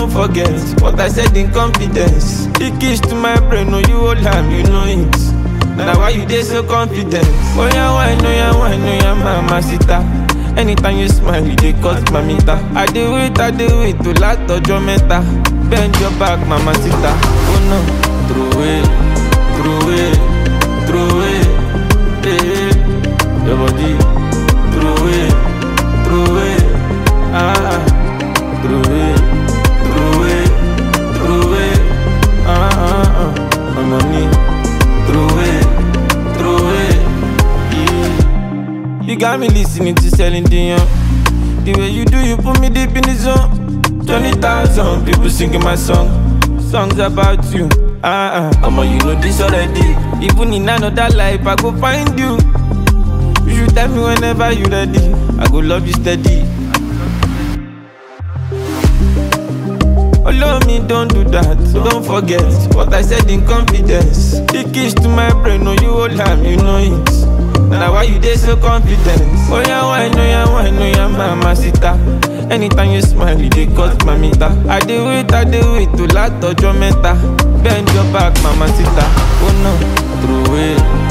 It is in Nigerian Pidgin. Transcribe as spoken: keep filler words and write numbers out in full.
don't forget what I said in confidence. The keys to my brain, no you hold am, you know it. Now why you dey so confident? Oh yeah, why no yeah, why no yeah, mama sita. Anytime you smile, you dey cut my meter. I dey wait, I dey wait to last your meta. Bend your back, mama sita. Oh no, throw it, throw it, throw it, eh. Your body, throw it, throw it, ah, throw it, throw it, throw it, ah, ah, ah. On my knee, throw it, throw it, yeah. You got me listening to Celine Dion. The way you do, you put me deep in the zone. Twenty thousand people singing my song. Songs about you, ah, ah. Mama, you know this already. Even in another life, I go find you. You should tell me whenever you ready. I go love you steady. Oh, love me, don't do that. Don't forget what I said in confidence. The keys to my brain, no you hold am, you know it. Now why you dey so confident? Oh yeah, why no yeah, why no yeah, mama sita. Anytime you smile, you dey cut my meter. I dey wait, I dey wait to last your meta. Bend your back, mama sita. Oh no, throw it.